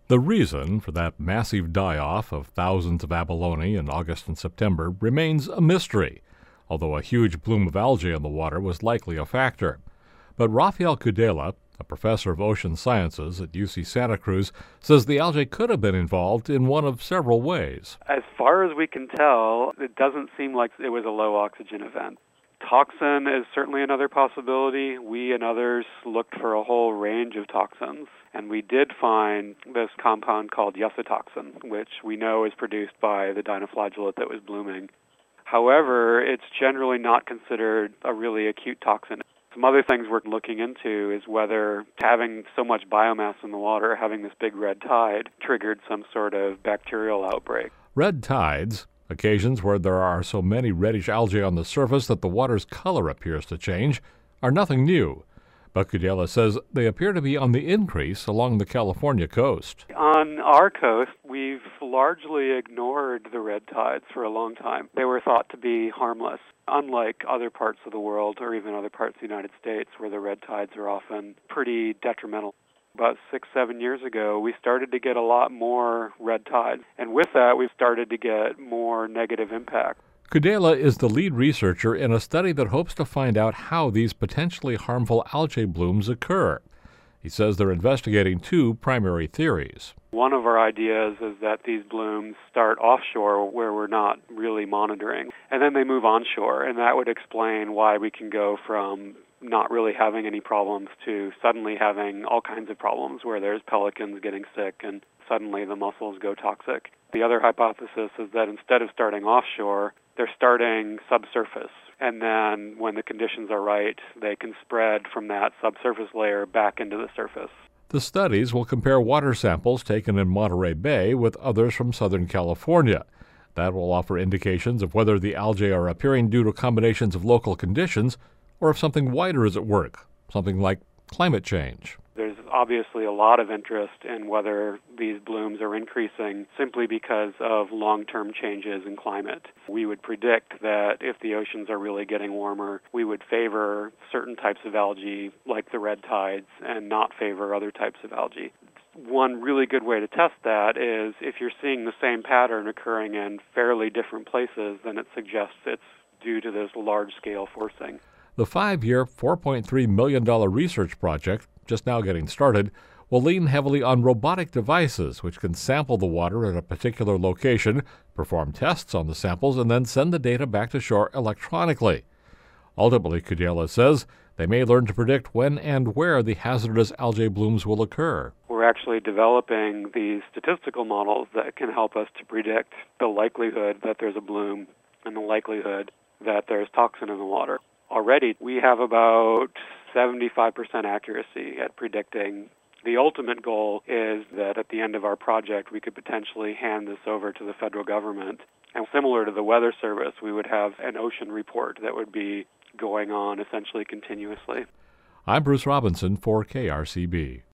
The reason for that massive die-off of thousands of abalone in August and September remains a mystery, although a huge bloom of algae in the water was likely a factor. But Rafael Cudella, a professor of ocean sciences at UC Santa Cruz, says the algae could have been involved in one of several ways. As far as we can tell, it doesn't seem like it was a low oxygen event. Toxin is certainly another possibility. We and others looked for a whole range of toxins, and we did find this compound called eusitoxin, which we know is produced by the dinoflagellate that was blooming. However, it's generally not considered a really acute toxin. Some other things we're looking into is whether having so much biomass in the water, having this big red tide, triggered some sort of bacterial outbreak. Red tides, occasions where there are so many reddish algae on the surface that the water's color appears to change, are nothing new. But Cudella says they appear to be on the increase along the California coast. On our coast, we've largely ignored the red tides for a long time. They were thought to be harmless, unlike other parts of the world or even other parts of the United States where the red tides are often pretty detrimental. About 6-7 years ago, we started to get a lot more red tides, and with that, we've started to get more negative impact. Cudella is the lead researcher in a study that hopes to find out how these potentially harmful algae blooms occur. He says they're investigating two primary theories. One of our ideas is that these blooms start offshore where we're not really monitoring, and then they move onshore, and that would explain why we can go from not really having any problems to suddenly having all kinds of problems where there's pelicans getting sick and suddenly the mussels go toxic. The other hypothesis is that instead of starting offshore, they're starting subsurface, and then when the conditions are right, they can spread from that subsurface layer back into the surface. The studies will compare water samples taken in Monterey Bay with others from Southern California. That will offer indications of whether the algae are appearing due to combinations of local conditions or if something wider is at work, something like climate change. There's obviously a lot of interest in whether these blooms are increasing simply because of long-term changes in climate. We would predict that if the oceans are really getting warmer, we would favor certain types of algae like the red tides and not favor other types of algae. One really good way to test that is if you're seeing the same pattern occurring in fairly different places, then it suggests it's due to this large-scale forcing. The 5-year, $4.3 million research project, just now getting started, will lean heavily on robotic devices which can sample the water at a particular location, perform tests on the samples, and then send the data back to shore electronically. Ultimately, Cudella says, they may learn to predict when and where the hazardous algae blooms will occur. We're actually developing these statistical models that can help us to predict the likelihood that there's a bloom and the likelihood that there's toxin in the water. Already, we have about 75% accuracy at predicting. The ultimate goal is that at the end of our project, we could potentially hand this over to the federal government. And similar to the Weather Service, we would have an ocean report that would be going on essentially continuously. I'm Bruce Robinson for KRCB.